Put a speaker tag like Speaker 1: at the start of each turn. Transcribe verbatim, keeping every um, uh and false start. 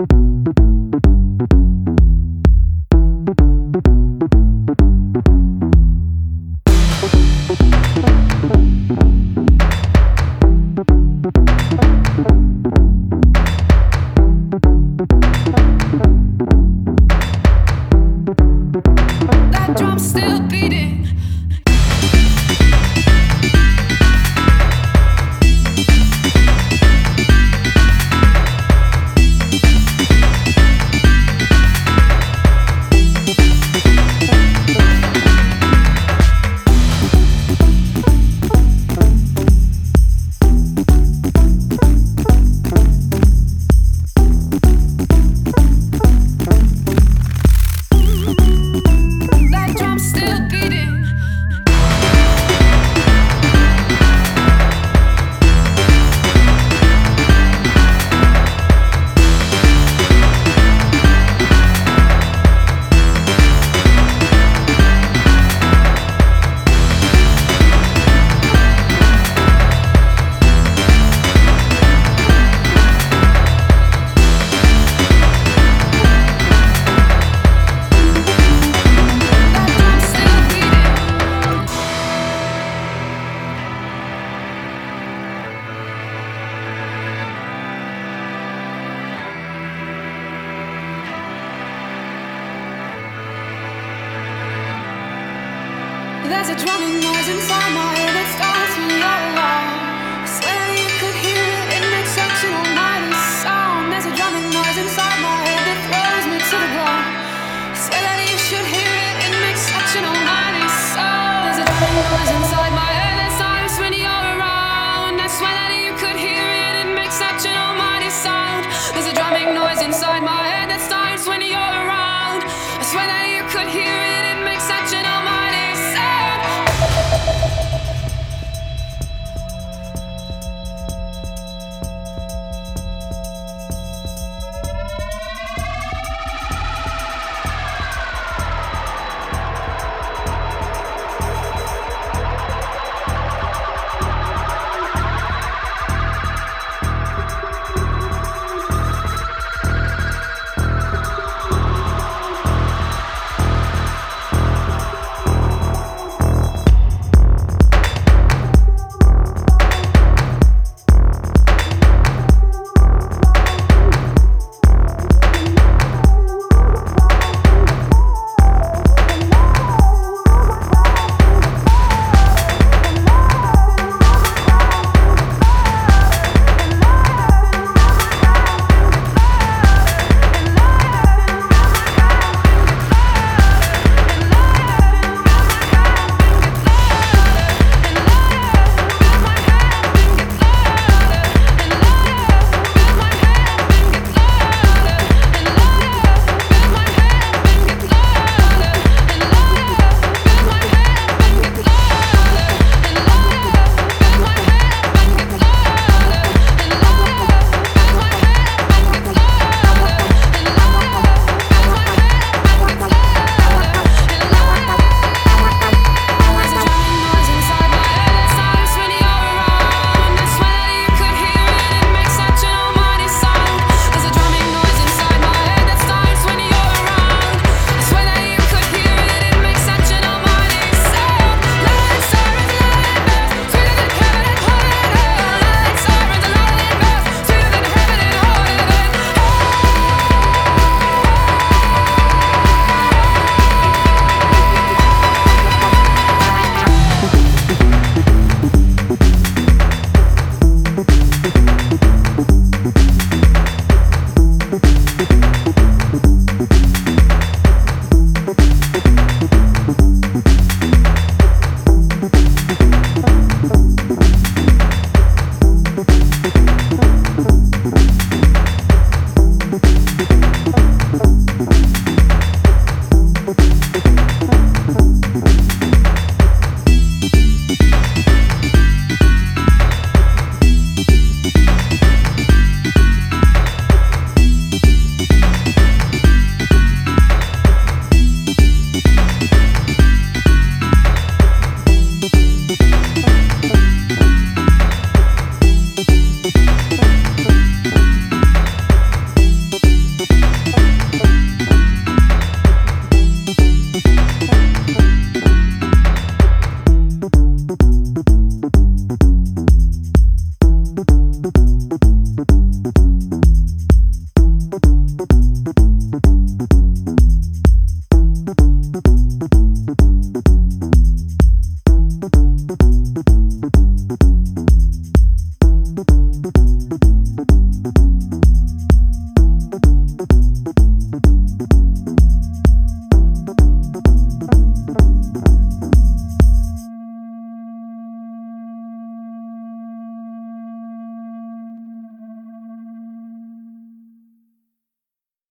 Speaker 1: There's a drumming noise inside my head that starts when you're around. I swear that you could hear it, it makes such an almighty sound. There's a drumming noise inside my head that throws me to the ground. I swear that you should hear it, it makes such an almighty sound. There's a drumming noise inside my head that starts when you're around. I swear that you could hear it, it makes such an almighty sound. There's a drumming noise inside my head that starts when you